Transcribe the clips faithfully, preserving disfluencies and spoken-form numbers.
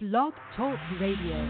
Blog Talk Radio.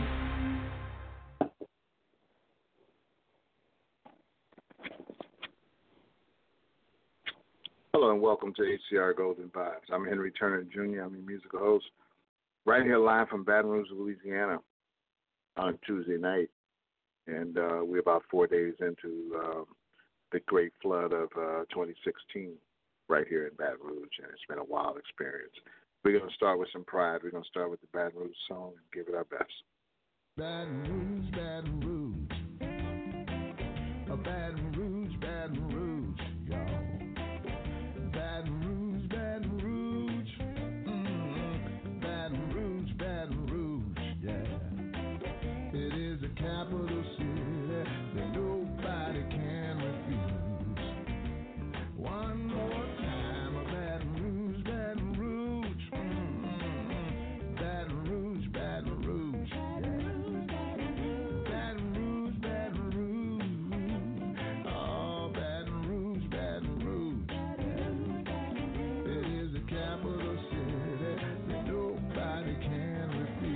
Hello and welcome to H C R Golden Vibes. I'm Henry Turner Junior I'm your musical host, right here live from Baton Rouge, Louisiana, on Tuesday night, and uh, we're about four days into uh, the great flood of uh, twenty sixteen right here in Baton Rouge, and it's been a wild experience. We're going to start with some pride. We're going to start with the Baton Rouge song and give it our best. Baton Rouge, Baton Rouge, a Baton Rouge, Baton Rouge, y'all. Baton Rouge, Baton Rouge, mm-hmm. Baton Rouge, Baton Rouge, yeah. It is the capital city that nobody can refuse. One more time, a Baton Rouge, Baton Rouge, mm-hmm. Baton Rouge, Baton Rouge, yeah. Baton Rouge, Baton Rouge, oh, Baton Rouge, Baton Rouge, yeah. It is the capital city that nobody can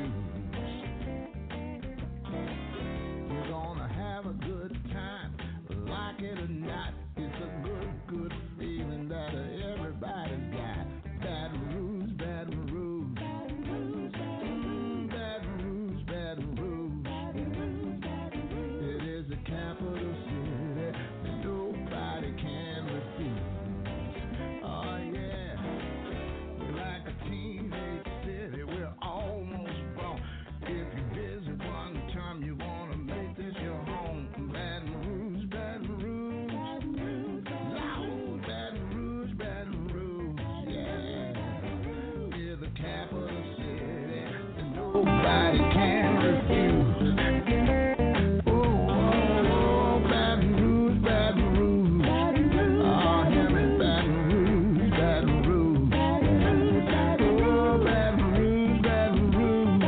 refuse. We're gonna have a good time, like it or not. It's a good, good feeling that everybody's got. Baton Rouge, Baton Rouge, mm, Baton Rouge, Baton Rouge, yeah. It is the capital city that nobody can refuse. Oh yeah, we're like a teenage city, we're almost grown. If you visit one time, you wanna make this your home. Baton Rouge, Baton Rouge, loud Baton Rouge, Baton Rouge, yeah. We're the capital city that nobody can refuse. Oh, oh, oh, Baton Rouge, Baton Rouge, oh, hear me, Baton Rouge, Baton Rouge, oh, Baton Rouge, Baton Rouge,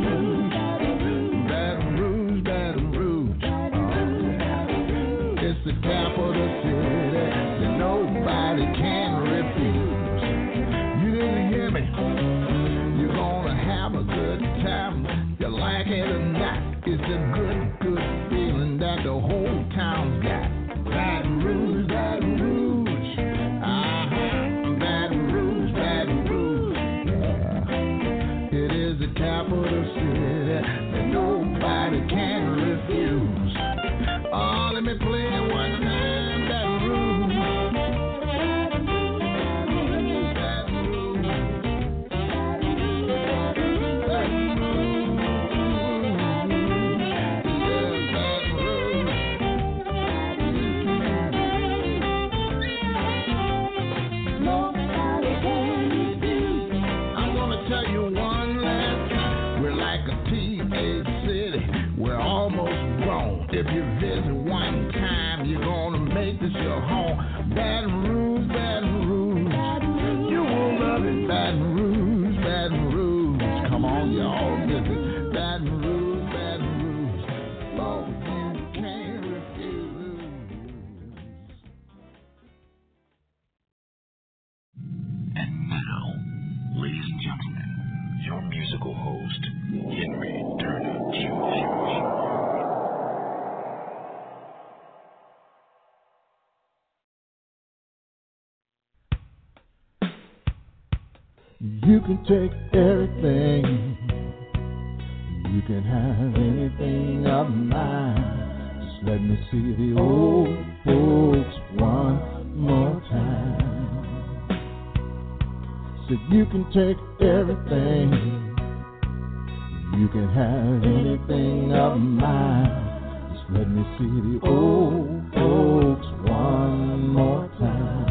Baton Rouge, Baton Rouge, oh, yeah. It's the capital city that nobody can refuse. You didn't hear me? You're gonna have a good time. You like it or not? It's a good, good feeling that the whole town's got. Baton Rouge, Baton Rouge, uh-huh. Baton Rouge, Baton Rouge, yeah. It is the capital city that nobody can refuse. Oh, let me play it one time, Baton Rouge. Baton Rouge, Baton Rouge, Baton Rouge, yeah, Baton Rouge. Nobody can refuse. I'm gonna tell you one last time. We're like a teenage city. We're almost grown. If you visit one time, you're gonna make this your home. Baton Rouge, Baton Rouge, you will love it. Baton Rouge, Baton Rouge, come on, y'all, visit Baton Rouge, Baton Rouge. Oh, you can't refuse. And now, ladies and gentlemen, your musical host, Henry Turner Junior You can take everything, you can have anything of mine. Just let me see the old folks one more time. Said you can take everything, you can have anything of mine. Just let me see the old folks one more time.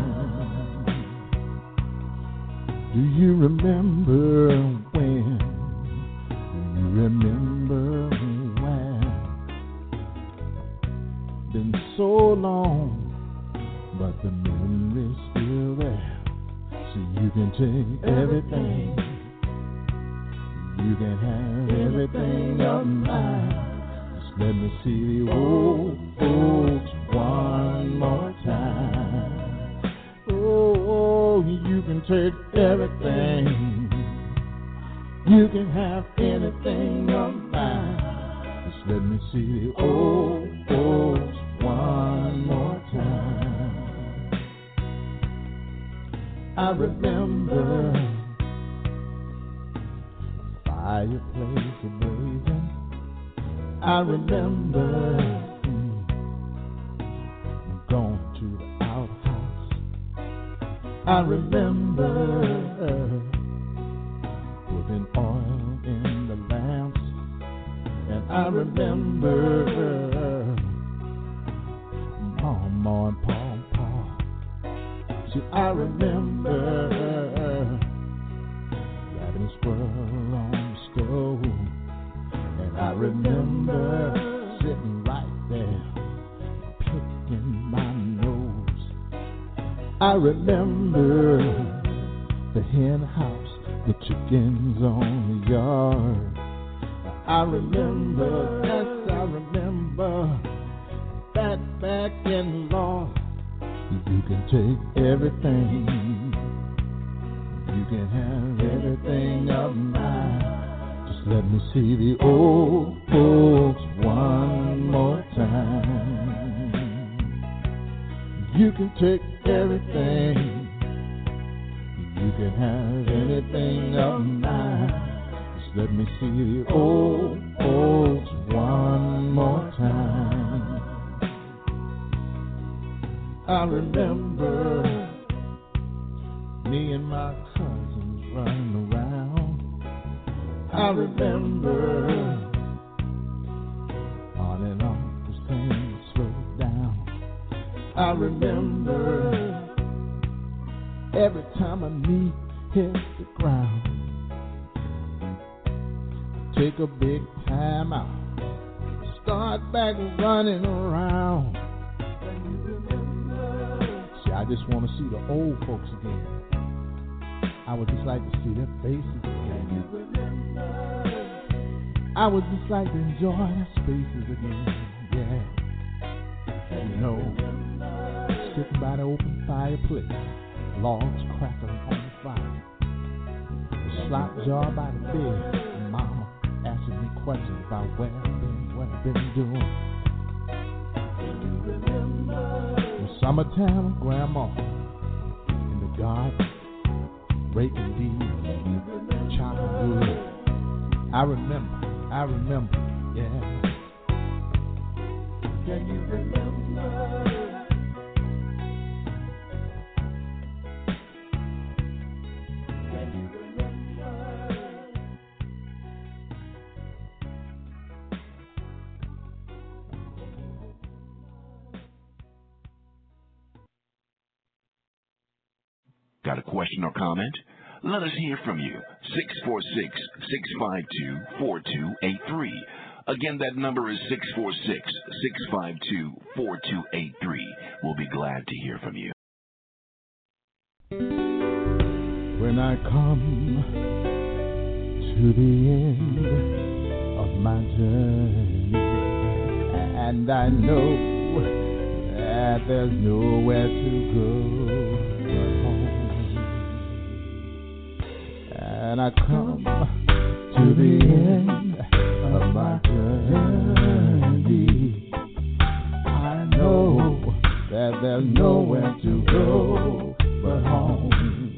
Do you remember when? Do you remember when? Been so long, but the memory's still there. So you can take everything, you can have everything of mine. Just let me see the old folks one more time. Oh, you can take everything, You can have anything of mine. Just let me see the old folks one more time. I remember fireplace blazing. I remember mm, going to the outhouse. I remember putting oil in the lamps. And I remember Mama and Papa. See, I remember grabbing a squirrel on the stove. And I remember sitting right there, picking my nose. I remember the hen house, the chickens on the yard. I remember, yes, I remember that back in law. You can take everything, you can have everything of mine. Just let me see the old folks one more time. You can take everything, you can have anything of mine. Just let me see the old folks one more time. I remember me and my cousins running around. I remember on and on the same slow down. I remember every time a knee hits the ground, take a big time out, start back running around. See, I just want to see the old folks again. I would just like to see their faces again. I would just like to enjoy their spaces again. Yeah. And you know, sitting by the open fireplace, logs crackling on the fire, the slop jar by the bed, and Mama asking me questions about where I've been, what I've been doing. In summertime with Grandma in the garden, raking leaves, chopping wood. I remember, I remember, yeah. Can you remember? Can you remember? Got a question or comment? Let us hear from you. six four six, six five two, four two eight three. Again, that number is six four six, six five two, four two eight three. We'll be glad to hear from you. When I come to the end of my journey, and I know that there's nowhere to go but home, and I come to the end of my journey, I know that there's nowhere to go but home.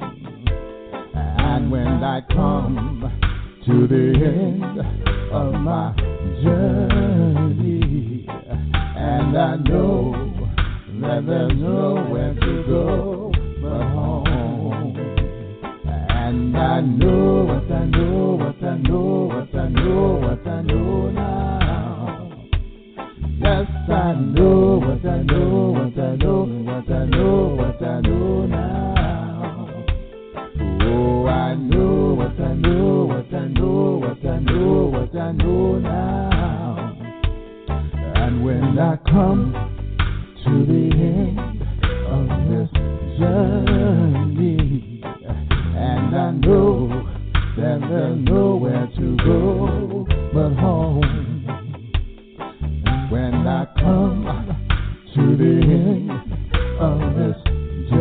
And when I come to the end of my journey, and I know that there's nowhere to go but home, and I know what I know, what I know, what I know, what I know now. Yes, I know what I know, what I know, what I know, what I know now. Oh, I know what I know, what I know, what I know, what I know now. And when I come to the end of this journey, and I know that there's nowhere to go but home. When I come to the end of this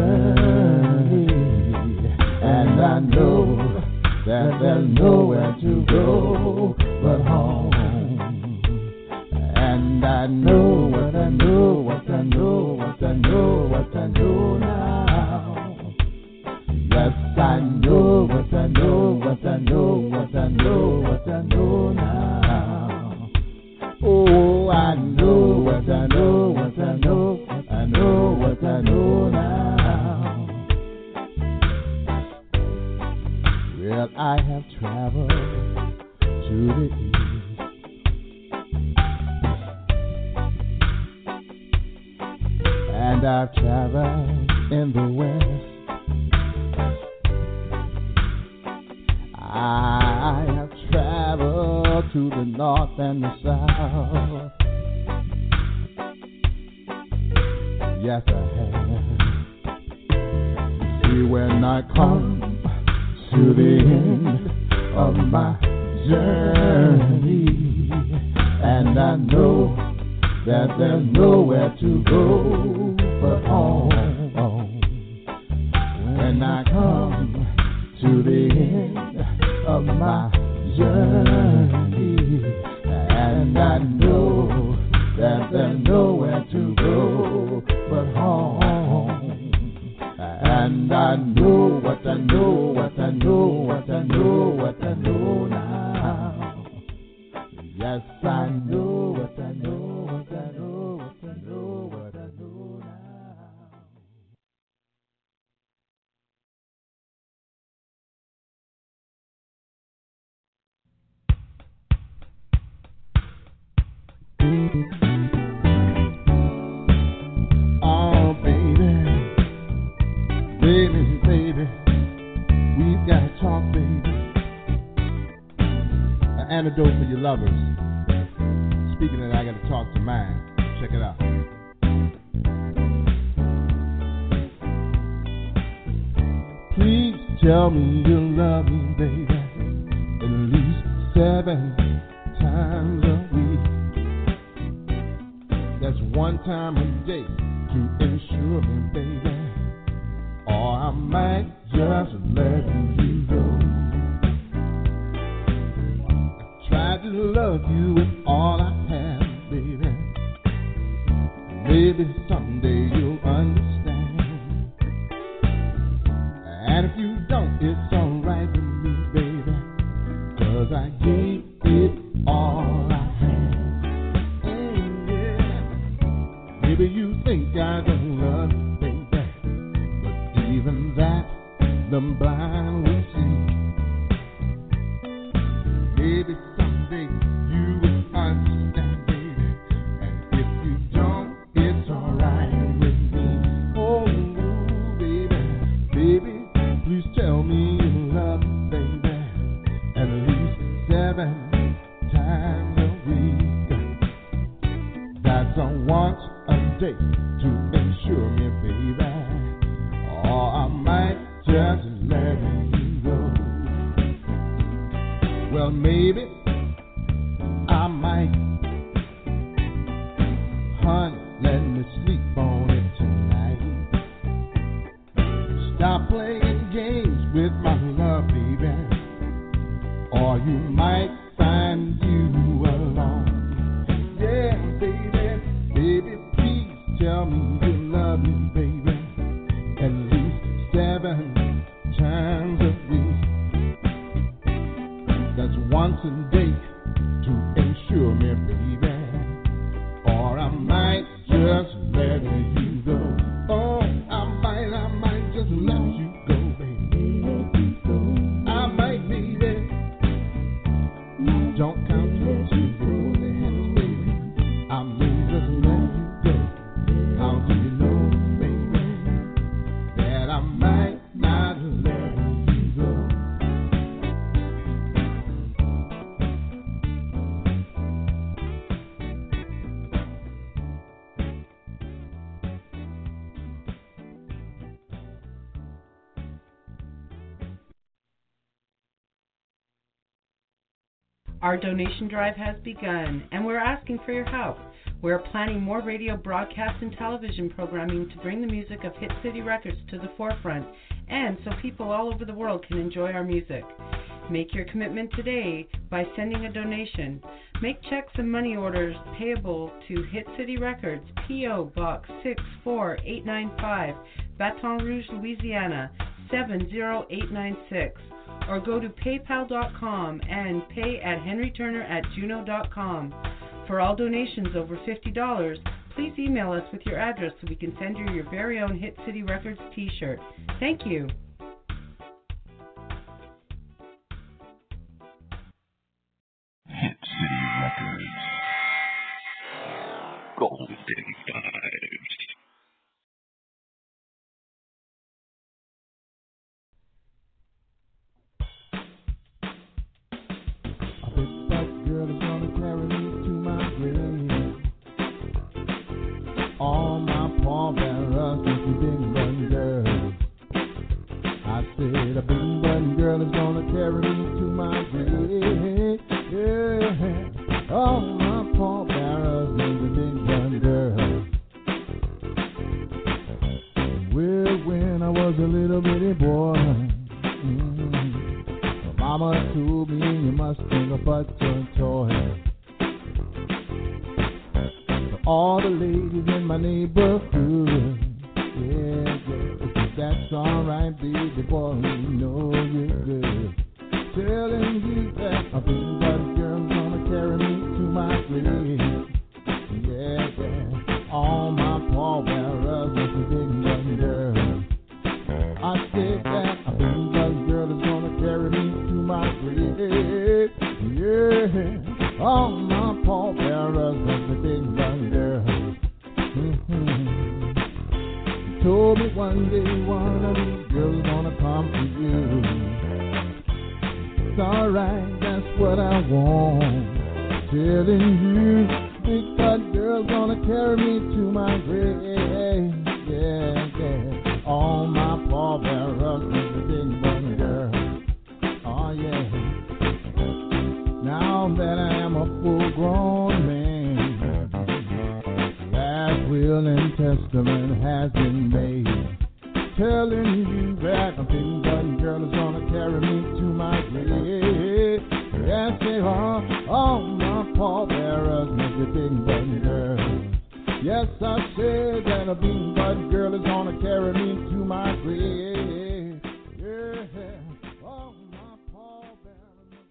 journey, and I know that there's nowhere to I know what I know, what I know, what I know, what I know now. Yes, I know what I know, what I know, what I know, what I know now. Oh, I know what I know, what I know, I know what I know now. Well, I have traveled to the east, and I've traveled in the west. I have traveled to the north and the south. Yes, I have. You see, when I come to the end of my journey, and I know that there's nowhere to go but home. When I come to the end of my journey, and I know that there's nowhere to go but home. And I know what I know, what I know, what I know, what I know now. Yes, I know what I know, what I know, what I know, what I know now. Oh, baby, baby, baby, we've got to talk, baby. An antidote for your lovers. Speaking of that, I got to talk to mine. Check it out. Please tell me you love me, baby, at least seven times a week. That's one time a day to ensure me, baby, or I might just let you go. I tried to love you with all I have, baby. Maybe someday you'll understand. And if you don't, it's alright with me, baby, 'cause I gave it all I had. Mm, yeah. Maybe you think I don't love you, baby, but even that the blind will see. Maybe someday you will understand, baby, and if you don't, it's alright with me. Oh, baby, baby, please tell me you love me, baby, at least seven times a week. That's a once a day to ensure me, baby, or I might just let you go. Well, maybe I might. Honey, let me sleep on it tonight. Stop playing games with my love, baby, or you might find you alone. Yeah, baby, baby, please tell me you love me, baby, at least seven times a week. That's once a day to ensure me, baby, or I might just let you go. Oh, I might, I might just let you go, baby. I might, baby. Don't count till you go the hands, baby. I may just let you go. How do you know, baby, that I might not let you go? Our donation drive has begun, and we're asking for your help. We're planning more radio broadcasts and television programming to bring the music of Hit City Records to the forefront, and so people all over the world can enjoy our music. Make your commitment today by sending a donation. Make checks and money orders payable to Hit City Records, P O. Box six four eight nine five, Baton Rouge, Louisiana seven zero eight nine six, or go to paypal dot com and pay at henry turner at juno dot com. For all donations over fifty dollars, please email us with your address so we can send you your very own Hit City Records t-shirt. Thank you. Hit City Records. Golden Vibes. A big fat girl is gonna carry me to my grave. All my pallbearers with the big bun girl. I said a big bun girl is gonna carry me to my grave. Yeah, all my pallbearers with the big bun girl. Well, when I was a little bitty boy, mm-hmm, Mama told me you must bring a button toy. For all the ladies in my neighborhood, yeah, yeah, that's alright, baby boy, you know you're good. Telling you that a big button girl's gonna carry me to my grave. Yeah, yeah, all my pallbearers with a big button girl. I said that a big button girl is gonna carry me to my grave. Yeah, all my pallbearers with a big button girl. Mm-hmm. Told me one day one of these girls gonna come to you. It's alright, that's what I want. Telling you, big fat girl's gonna carry me to my grave. Yeah, yeah. All my pallbearers with the big bun girl. Oh yeah. Now that I am a full-grown man, that will and testament has been made. Telling you that a big button girl is gonna carry me to my grave. Yes, they are. All my pallbearers with the big button girl. Yes, I said that a big button girl is gonna carry me to my grave. Yeah, all my pallbearers with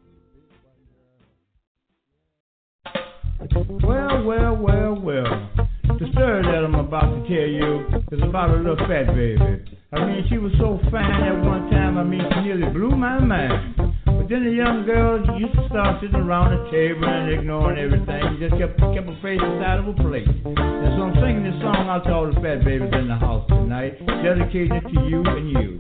the big button girl. Well, well, well, well. The story that I'm about to tell you is about a little fat baby. I mean, she was so fine at one time, I mean, she nearly blew my mind. But then the young girls used to start sitting around the table and ignoring everything, just kept kept her face inside of a plate. And so I'm singing this song out to all the fat babies in the house tonight, dedicated to you and you.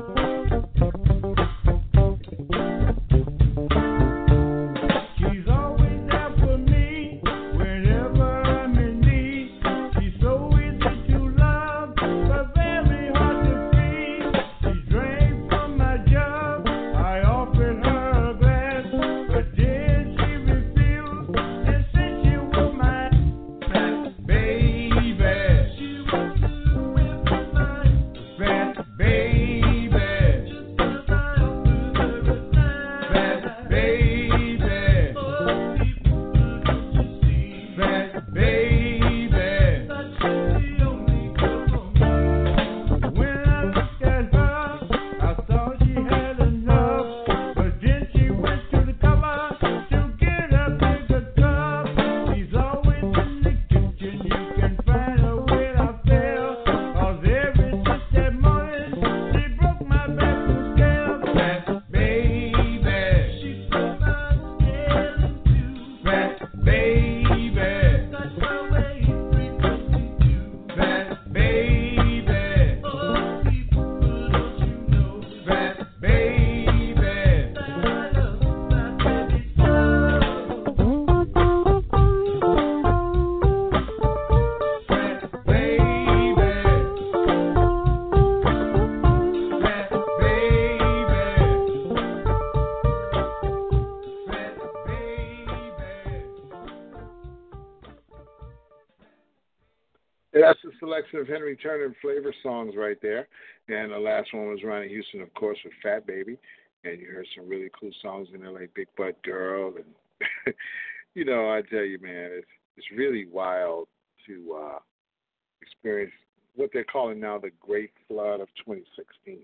That's a selection of Henry Turner flavor songs right there. And the last one was Ronnie Houston, of course, with Fat Baby. and you heard some really cool songs in there like Big Butt Girl, and you know, I tell you, man, it's it's really wild to uh, experience what they're calling now the Great Flood of twenty sixteen.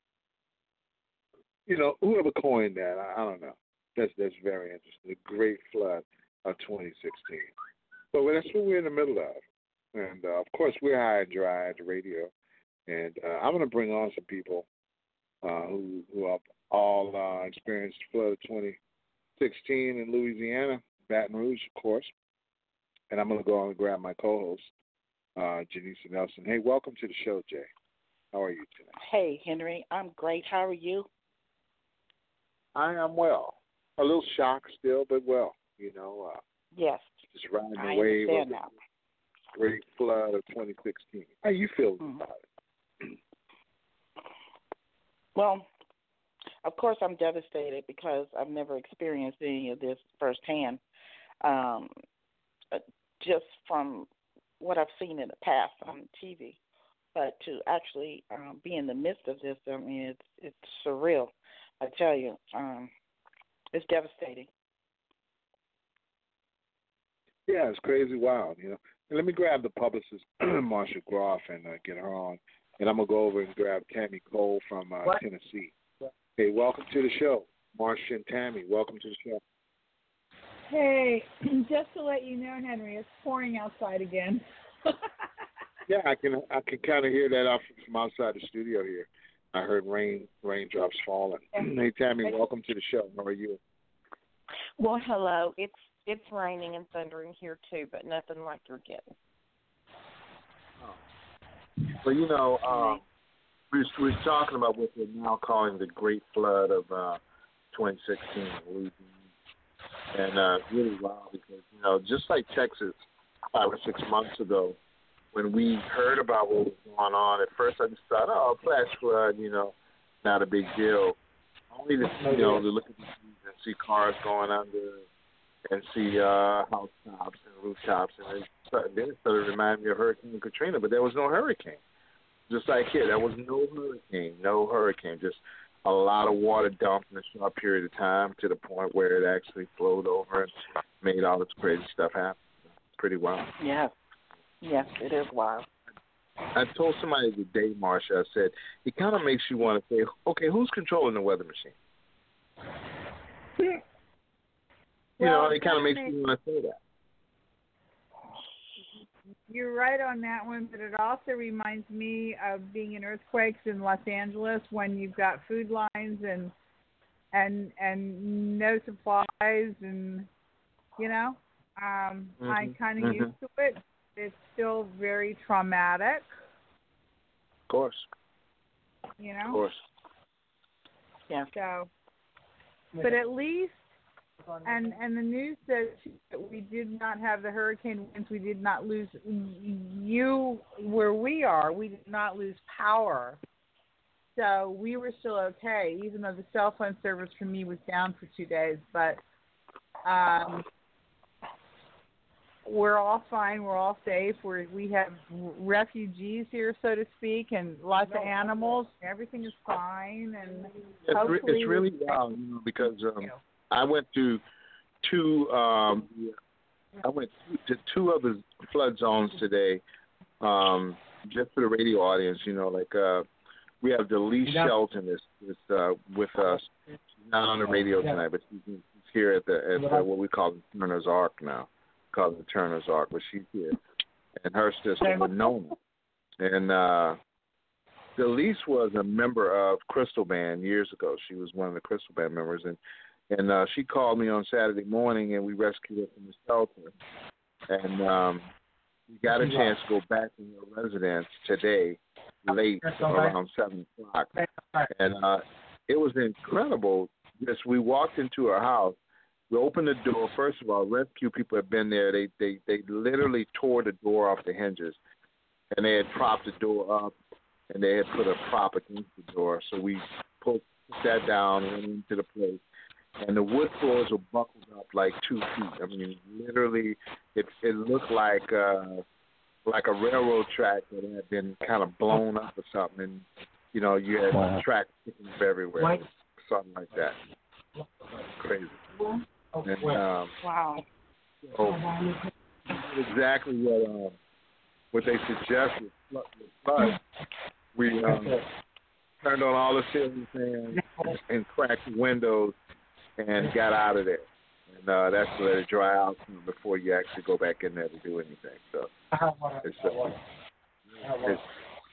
You know, whoever coined that, I, I don't know. That's that's very interesting. The Great Flood of twenty sixteen. But that's what we're in the middle of. And, uh, of course, we're high and dry at the radio. And uh, I'm going to bring on some people uh, who, who have all uh, experienced the flood of twenty sixteen in Louisiana, Baton Rouge, of course. And I'm going to go on and grab my co-host, uh, Janisa Nelson. Hey, welcome to the show, Jay. How are you today? Hey, Henry. I'm great. How are you? I am well. A little shocked still, but well, you know. Uh, yes. Just riding the I wave of the now. Great Flood of twenty sixteen. How you feeling mm-hmm. about it? Well, of course I'm devastated because I've never experienced any of this firsthand. Um, just from what I've seen in the past on T V. But to actually um, be in the midst of this, I mean, it's, it's surreal. I tell you, um, it's devastating. Yeah, it's crazy wild, you know. And let me grab the publicist, Marsha Groff, and uh, get her on. And I'm going to go over and grab Tammy Cole from uh, Tennessee. Hey, welcome to the show, Marsha and Tammy. Welcome to the show. Hey, just to let you know, Henry, it's pouring outside again. Yeah, I can I can kind of hear that off from outside the studio here. I heard rain raindrops falling. Hey, Tammy, welcome to the show. How are you? Well, hello. It's it's raining and thundering here too, but nothing like you're getting. Oh. Well, you know, um, we we're talking about what they're now calling the Great Flood of uh, twenty sixteen, and uh, really wild because you know, just like Texas five or six months ago, when we heard about what was going on, at first I just thought, oh, flash flood, you know, not a big deal. Only to, you know, to look at the streets and see cars going under and see uh, housetops and rooftops. And it started, then it started reminding me of Hurricane Katrina, but there was no hurricane. Just like here, there was no hurricane, no hurricane, just a lot of water dumped in a short period of time to the point where it actually flowed over and made all this crazy stuff happen. Pretty wild. Yeah. Yes, it is wild. I told somebody today, Marsha, I said, it kind of makes you want to say, okay, who's controlling the weather machine? You well, know, it kind of makes make, you want to say that. You're right on that one, but it also reminds me of being in earthquakes in Los Angeles when you've got food lines and and and no supplies and, you know, um, mm-hmm. I kind of mm-hmm. used to it. It's still very traumatic. Of course. You know? Of course. Yeah. So, but at least, and and the news says that we did not have the hurricane winds. We did not lose, you, where we are, we did not lose power. So we were still okay, even though the cell phone service for me was down for two days. But, um... we're all fine. We're all safe. We're, we have refugees here, so to speak, and lots of animals. Everything is fine, and it's, hopefully re- it's really wild, you know, because um, I went to two. Um, I went to two other flood zones today, um, just for the radio audience. You know, like uh, we have Delise Shelton is, is uh, with us. She's not on the radio tonight, but she's, she's here at the at the, what we call the Turner's Ark now. Called the Turner's Ark, but she's here, and her sister Winona. And uh, Delise was a member of Crystal Band years ago. She was one of the Crystal Band members, and and uh, she called me on Saturday morning, and we rescued her from the shelter. And um, we got a chance to go back to her residence today, late around seven o'clock, and uh, it was incredible. Just we walked into her house. We opened the door. First of all, rescue people had been there. They they they literally tore the door off the hinges, and they had propped the door up, and they had put a prop against the door. So we pulled that down and went into the place, and the wood floors were buckled up like two feet. I mean, literally, it it looked like uh, like a railroad track that had been kind of blown up or something, and you know you had wow. tracks sticking up everywhere. something like that. Crazy. And, um, wow. So exactly what um, what they suggested with flood. We um, turned on all the ceiling fans and cracked the windows and got out of there. And uh, that's to let it dry out before you actually go back in there to do anything. So it's, uh, it's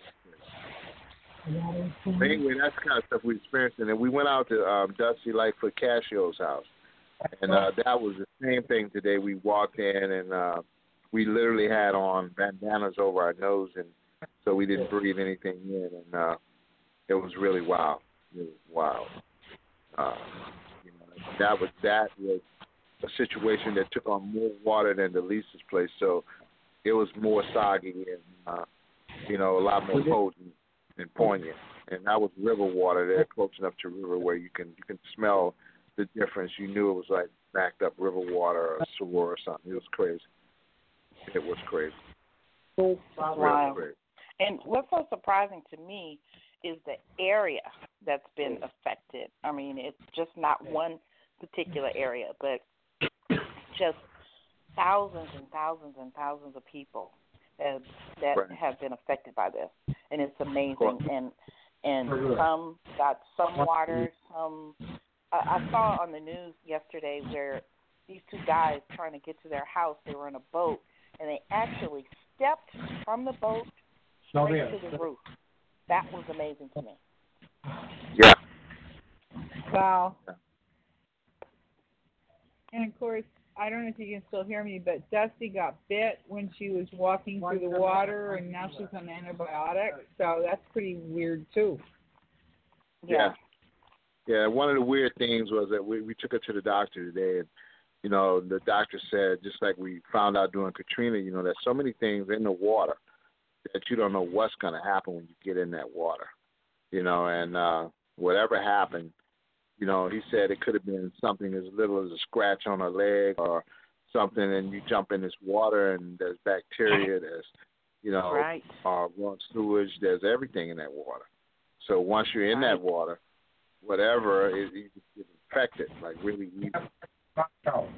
but anyway, that's the kind of stuff we experienced. And then we went out to um, Dusty Lightfoot Casio's house. And uh, that was the same thing today. We walked in and uh, we literally had on bandanas over our nose, and so we didn't breathe anything in. And uh, it was really wild. It was wild. Uh, you know, that was that was a situation that took on more water than the Lisa's place, so it was more soggy and uh, you know a lot more potent and poignant. And that was river water. They're close enough to river where you can you can smell the difference. You knew it was like backed up river water or sewer or something. It was crazy. It was crazy. Wow. Really crazy. And what's so surprising to me is the area that's been affected. I mean, it's just not one particular area, but just thousands and thousands and thousands of people have, that right. have been affected by this. And it's amazing. And and some got some water, some... Uh, I saw on the news yesterday where these two guys trying to get to their house, they were in a boat, and they actually stepped from the boat straight to the roof. That was amazing to me. Yeah. Wow. And, of course, I don't know if you can still hear me, but Dusty got bit when she was walking through the water, and now she's on antibiotics, so that's pretty weird, too. Yeah. yeah. Yeah, one of the weird things was that we, we took her to the doctor today, and, you know, the doctor said, just like we found out during Katrina, you know, there's so many things in the water that you don't know what's going to happen when you get in that water, you know, and uh, whatever happened, you know, he said it could have been something as little as a scratch on her leg or something, and you jump in this water and there's bacteria, there's, you know, right. uh, raw sewage, there's everything in that water. So once you're in right. that water, whatever, it, it gets infected, like really easy. It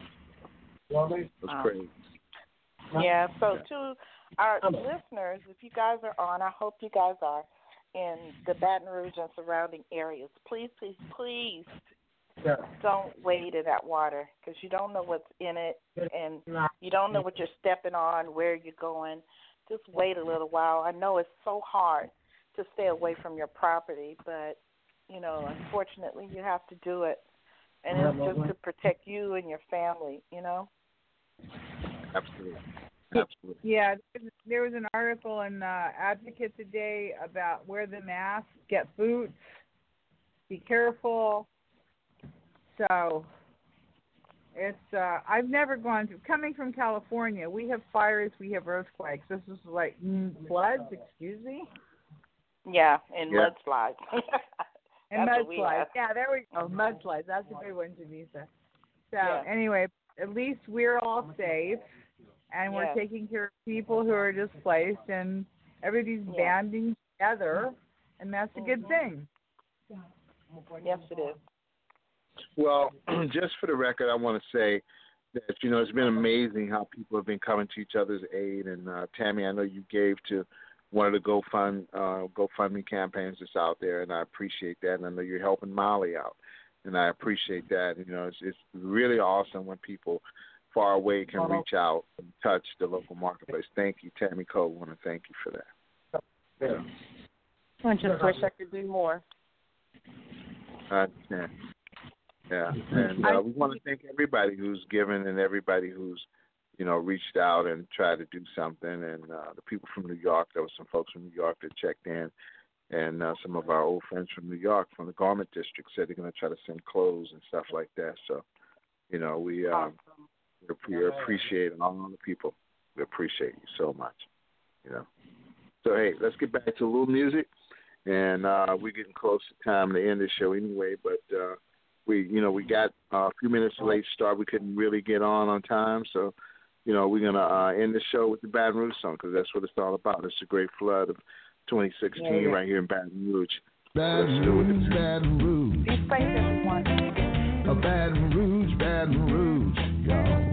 was crazy. Yeah, so to our listeners, if you guys are on, I hope you guys are in the Baton Rouge and surrounding areas. Please, please, please don't wade in that water because you don't know what's in it and you don't know what you're stepping on, where you're going. Just wait a little while. I know it's so hard to stay away from your property, but you know, unfortunately, you have to do it, and it's just to protect you and your family, you know? Absolutely. Absolutely. Yeah, there was an article in uh, Advocate today about wear the mask, get boots, be careful. So it's, uh, I've never gone through, coming from California, we have fires, we have earthquakes. This is like mm, floods, excuse me? Yeah, and yeah. mudslides. And mudslides. Yeah, there we go. Mudslides. That's a good one, Janisa. So yeah. anyway, at least we're all safe, and we're yes. taking care of people who are displaced, and everybody's yeah. banding together, and that's a good thing. Yes, it is. Well, just for the record, I want to say that, you know, it's been amazing how people have been coming to each other's aid. And, uh, Tammy, I know you gave to one of the GoFund, uh, GoFundMe campaigns that's out there, and I appreciate that. And I know you're helping Molly out, and I appreciate that. You know, it's, it's really awesome when people far away can reach out and touch the local marketplace. Thank you, Tammy Cole. I want to thank you for that. Yeah. I just wish I could do more. I understand. Yeah, and uh, we want to thank everybody who's given and everybody who's, you know, reached out and tried to do something. And uh, the people from New York, there were some folks from New York that checked in, and uh, some of our old friends from New York, from the Garment District, said they're going to try to send clothes and stuff like that. So, you know, we um, we appreciate all the people. We appreciate you so much, you know. So, hey, let's get back to a little music, and uh, we're getting close to time to end the show anyway, but uh, we, you know, we got uh, a few minutes late start. We couldn't really get on on time, so, you know, we're going to uh, end the show with the Baton Rouge song because that's what it's all about. It's the great flood of twenty sixteen yeah, yeah. right here in Baton Rouge. Baton Rouge, Baton Rouge. Be safe, everyone. A Baton Rouge, Baton Rouge, y'all.